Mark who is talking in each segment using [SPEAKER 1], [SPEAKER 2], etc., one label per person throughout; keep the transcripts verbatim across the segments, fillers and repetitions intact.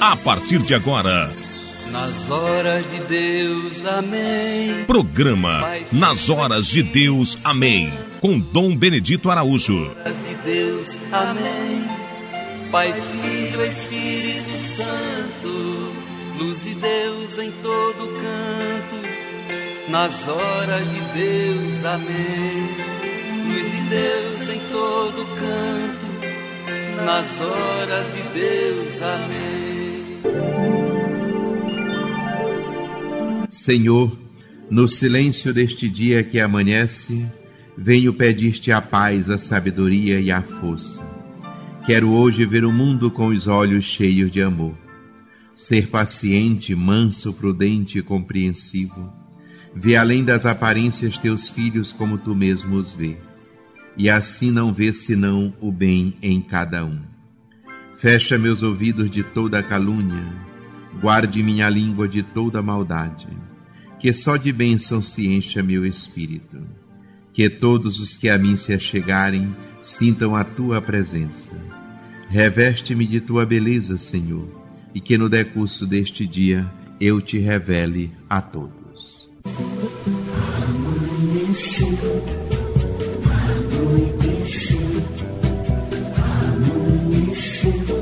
[SPEAKER 1] a partir de agora.
[SPEAKER 2] Nas horas de Deus, amém.
[SPEAKER 1] Programa Nas Horas de Deus, amém. Com Dom Benedito Araújo.
[SPEAKER 2] Nas horas de Deus, amém. Pai, Filho, Espírito Santo, luz de Deus em todo canto. Nas horas de Deus, amém. Luz de Deus em todo canto. Nas horas de Deus, amém.
[SPEAKER 3] Senhor, no silêncio deste dia que amanhece, venho pedir-te a paz, a sabedoria e a força. Quero hoje ver o mundo com os olhos cheios de amor. Ser paciente, manso, prudente e compreensivo. Ver além das aparências teus filhos como tu mesmo os vê. E assim não vê senão o bem em cada um. Fecha meus ouvidos de toda calúnia, guarde minha língua de toda maldade, que só de bênção se encha meu espírito. Que todos os que a mim se achegarem sintam a tua presença. Reveste-me de tua beleza, Senhor, e que no decurso deste dia eu te revele a todos.
[SPEAKER 4] Amanheceu, anoiteceu, amanheceu,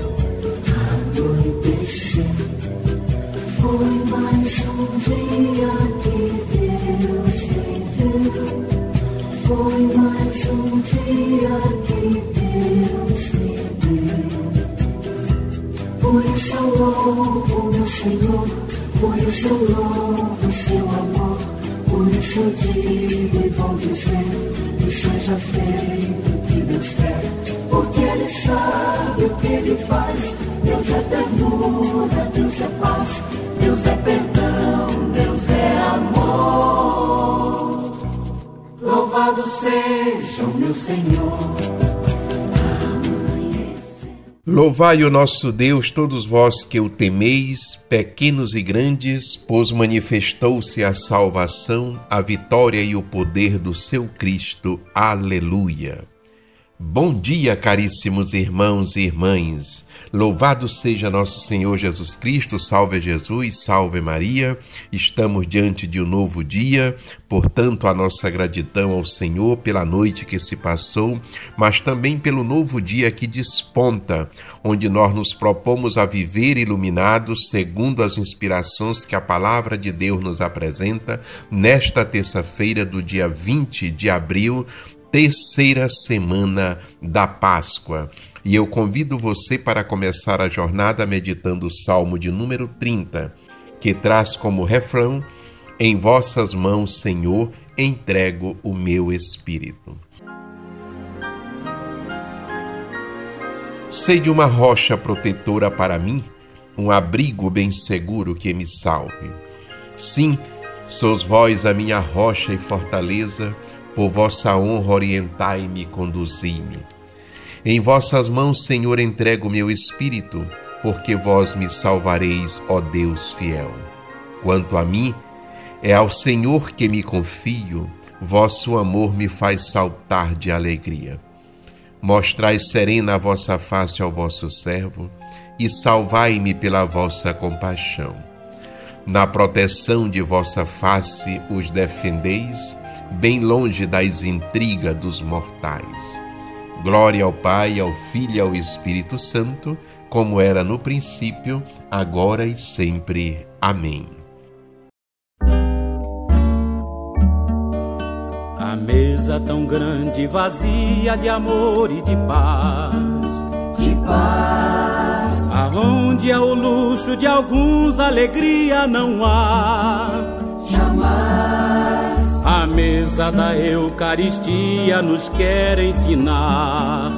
[SPEAKER 4] anoiteceu. Foi mais um dia que Deus me deu. Foi mais um dia que Deus me deu. Por isso eu louvo meu Senhor, por isso eu louvo seu amor. Por isso eu digo e vou dizer que seja feito o que Deus quer, porque Ele sabe o que Ele faz. Deus é ternura, Deus é paz, Deus é perdão, Deus é amor. Louvado seja o meu Senhor.
[SPEAKER 3] Louvai o nosso Deus, todos vós que o temeis, pequenos e grandes, pois manifestou-se a salvação, a vitória e o poder do seu Cristo. Aleluia! Bom dia, caríssimos irmãos e irmãs. Louvado seja nosso Senhor Jesus Cristo, salve Jesus, salve Maria. Estamos diante de um novo dia, portanto a nossa gratidão ao Senhor pela noite que se passou, mas também pelo novo dia que desponta, onde nós nos propomos a viver iluminados segundo as inspirações que a Palavra de Deus nos apresenta nesta terça-feira do dia vinte de abril, terceira semana da Páscoa. E eu convido você para começar a jornada meditando o Salmo de número trinta, que traz como refrão: em vossas mãos, Senhor, entrego o meu espírito. Sede uma rocha protetora para mim, um abrigo bem seguro que me salve. Sim, sois vós a minha rocha e fortaleza, por vossa honra orientai-me e conduzi-me. Em vossas mãos, Senhor, entrego o meu espírito, porque vós me salvareis, ó Deus fiel. Quanto a mim, é ao Senhor que me confio, vosso amor me faz saltar de alegria. Mostrai serena a vossa face ao vosso servo, e salvai-me pela vossa compaixão. Na proteção de vossa face os defendeis, bem longe das intrigas dos mortais. Glória ao Pai, ao Filho e ao Espírito Santo, como era no princípio, agora e sempre. Amém.
[SPEAKER 5] A mesa tão grande, vazia de amor e de paz,
[SPEAKER 4] de paz,
[SPEAKER 5] aonde é o luxo de alguns, alegria não há.
[SPEAKER 4] Jamais.
[SPEAKER 5] A mesa da Eucaristia nos quer ensinar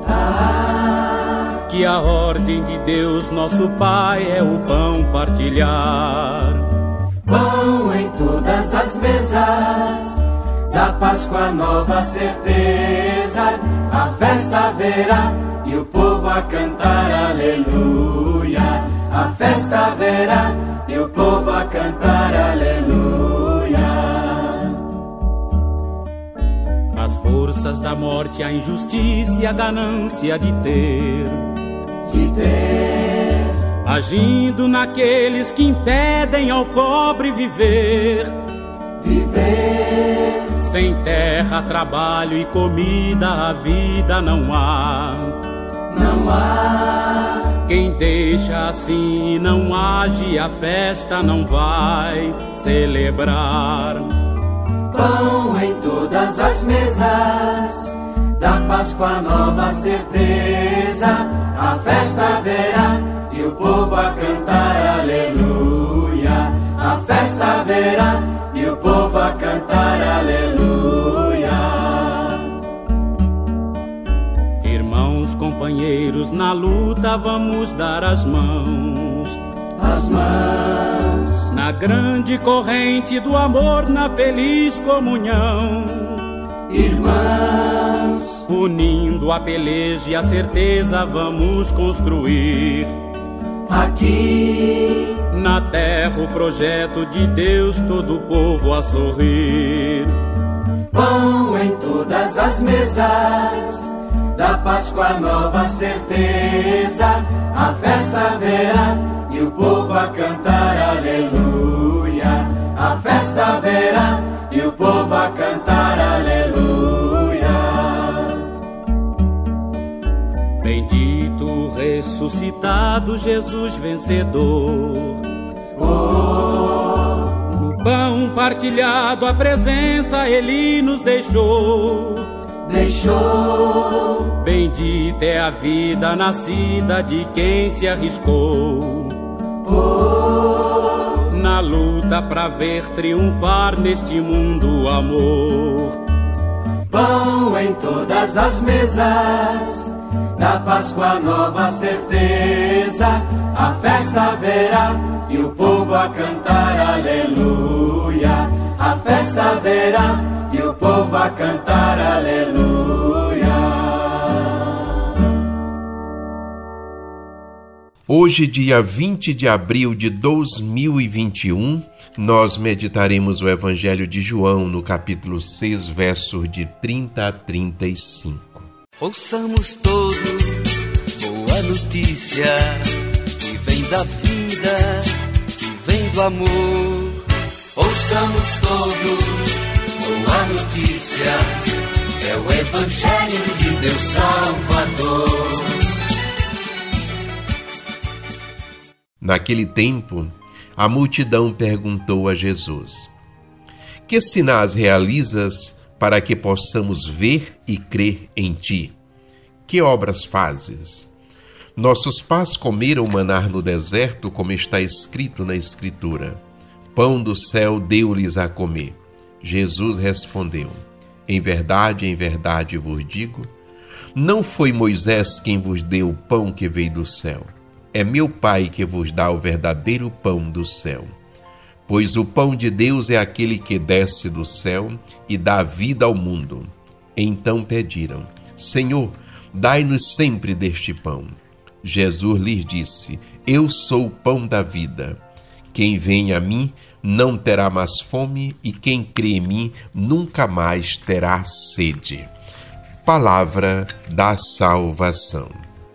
[SPEAKER 4] Ah.
[SPEAKER 5] que a ordem de Deus, nosso Pai, é o pão partilhar.
[SPEAKER 4] Pão em todas as mesas, da Páscoa nova certeza, a festa haverá e o povo a cantar aleluia. A festa haverá e o povo a cantar aleluia.
[SPEAKER 5] As forças da morte, a injustiça e a ganância de ter,
[SPEAKER 4] De ter
[SPEAKER 5] agindo naqueles que impedem ao pobre viver.
[SPEAKER 4] Viver.
[SPEAKER 5] Sem terra, trabalho e comida, a vida não há.
[SPEAKER 4] Não há.
[SPEAKER 5] Quem deixa assim e não age, a festa não vai celebrar.
[SPEAKER 4] Pão em todas as mesas, da Páscoa nova certeza, a festa haverá e o povo a cantar aleluia. A festa haverá e o povo a cantar aleluia.
[SPEAKER 5] Irmãos, companheiros, na luta vamos dar as mãos.
[SPEAKER 4] As mãos.
[SPEAKER 5] Na grande corrente do amor, na feliz comunhão.
[SPEAKER 4] Irmãos,
[SPEAKER 5] unindo a peleja e a certeza, vamos construir
[SPEAKER 4] aqui
[SPEAKER 5] na terra o projeto de Deus, todo o povo a sorrir.
[SPEAKER 4] Pão em todas as mesas, da Páscoa nova certeza, a festa haverá e o povo a cantar aleluia. A festa haverá e o povo a cantar aleluia.
[SPEAKER 5] Bendito o ressuscitado Jesus vencedor.
[SPEAKER 4] Oh,
[SPEAKER 5] no pão partilhado a presença ele nos deixou.
[SPEAKER 4] Deixou.
[SPEAKER 5] Bendita é a vida nascida de quem se arriscou.
[SPEAKER 4] Oh,
[SPEAKER 5] na luta pra ver triunfar neste mundo o amor.
[SPEAKER 4] Pão em todas as mesas, da Páscoa nova certeza, a festa haverá e o povo a cantar aleluia. A festa haverá e o povo a cantar aleluia.
[SPEAKER 3] Hoje, dia vinte de abril de dois mil e vinte e um, nós meditaremos o Evangelho de João no capítulo seis, versos de trinta a trinta e cinco.
[SPEAKER 2] Ouçamos todos boa notícia que vem da vida, que vem do amor. Ouçamos todos boa notícia, é o Evangelho de Deus Salvador.
[SPEAKER 3] Naquele tempo, a multidão perguntou a Jesus: que sinais realizas para que possamos ver e crer em ti? Que obras fazes? Nossos pais comeram maná no deserto, como está escrito na Escritura. Pão do céu deu-lhes a comer. Jesus respondeu: em verdade, em verdade vos digo, não foi Moisés quem vos deu o pão que veio do céu. É meu Pai que vos dá o verdadeiro pão do céu. Pois o pão de Deus é aquele que desce do céu e dá vida ao mundo. Então pediram: Senhor, dai-nos sempre deste pão. Jesus lhes disse: eu sou o pão da vida. Quem vem a mim não terá mais fome, e quem crê em mim nunca mais terá sede. Palavra da salvação.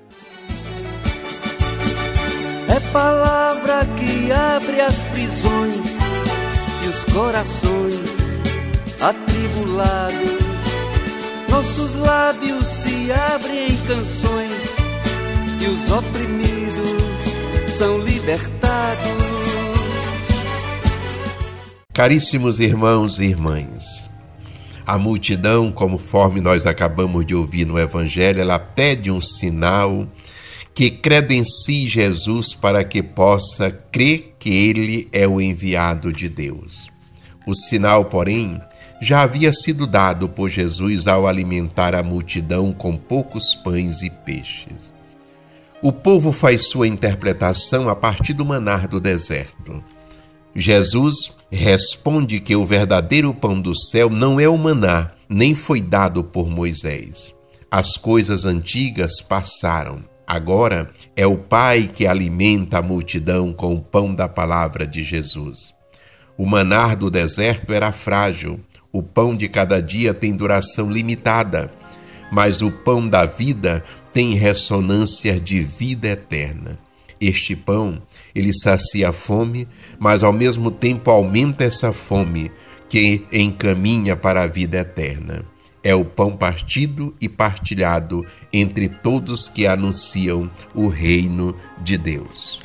[SPEAKER 2] É palavra que abre as prisões e os corações atribulados. Nossos lábios se abrem em canções e os oprimidos são libertados.
[SPEAKER 3] Caríssimos irmãos e irmãs, a multidão, conforme nós acabamos de ouvir no Evangelho, ela pede um sinal que credencie Jesus para que possa crer que ele é o enviado de Deus. O sinal, porém, já havia sido dado por Jesus ao alimentar a multidão com poucos pães e peixes. O povo faz sua interpretação a partir do maná do deserto. Jesus responde que o verdadeiro pão do céu não é o maná, nem foi dado por Moisés. As coisas antigas passaram. Agora é o Pai que alimenta a multidão com o pão da palavra de Jesus. O maná do deserto era frágil. O pão de cada dia tem duração limitada, mas o pão da vida tem ressonância de vida eterna. Este pão, ele sacia a fome, mas ao mesmo tempo aumenta essa fome que encaminha para a vida eterna. É o pão partido e partilhado entre todos que anunciam o reino de Deus.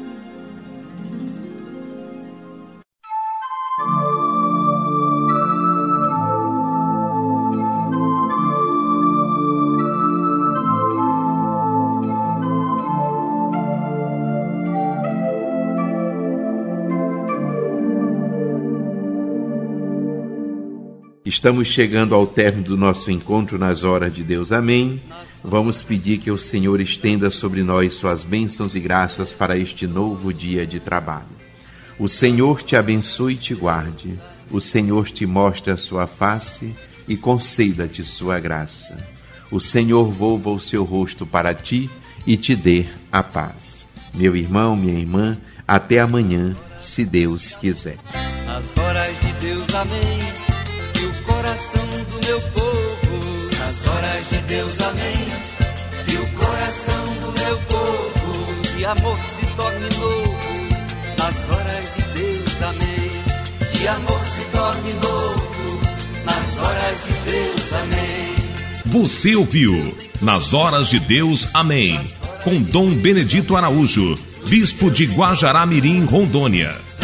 [SPEAKER 3] Estamos chegando ao término do nosso encontro nas horas de Deus. Amém. Vamos pedir que o Senhor estenda sobre nós suas bênçãos e graças para este novo dia de trabalho. O Senhor te abençoe e te guarde. O Senhor te mostre a sua face e conceda-te sua graça. O Senhor volva o seu rosto para ti e te dê a paz. Meu irmão, minha irmã, até amanhã, se Deus quiser.
[SPEAKER 2] Nas horas de Deus, amém. Coração do meu povo, nas horas de Deus, amém. Que o coração do meu povo de amor se torne novo, nas horas de Deus, amém. De amor se torne novo, nas horas de Deus, amém.
[SPEAKER 1] Você ouviu Nas Horas de Deus, amém, com Dom Benedito Araújo, bispo de Guajará-Mirim, Rondônia.